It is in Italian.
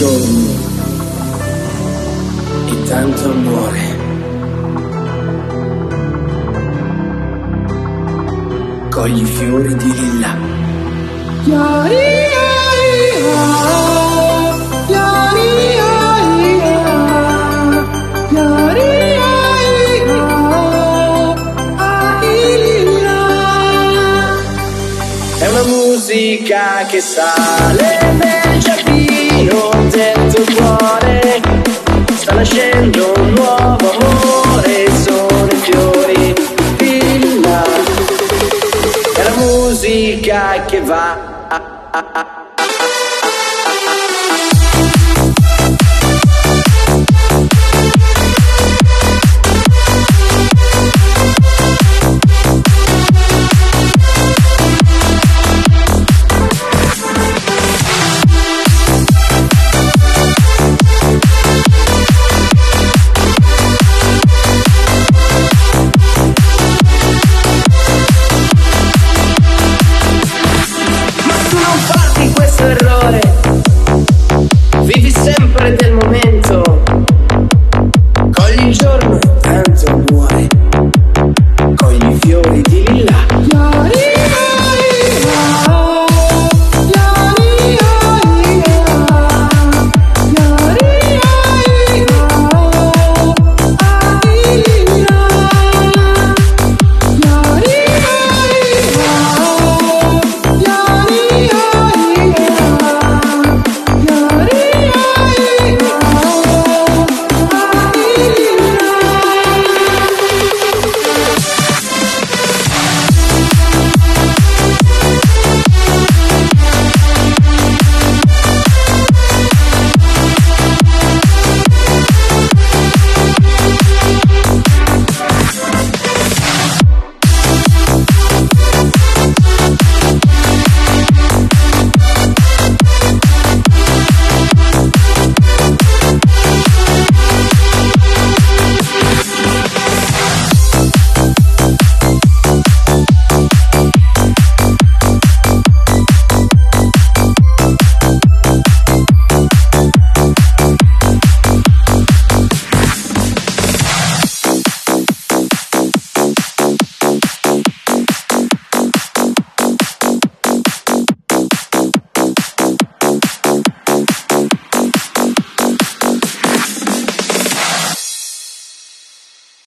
sogni e tanto amore. Cogli i fiori di lilla. È una musica che sale nel giardino dentro il cuore. Sta nascendo un nuovo amore, sono i fiori di lilla. È la musica che va errore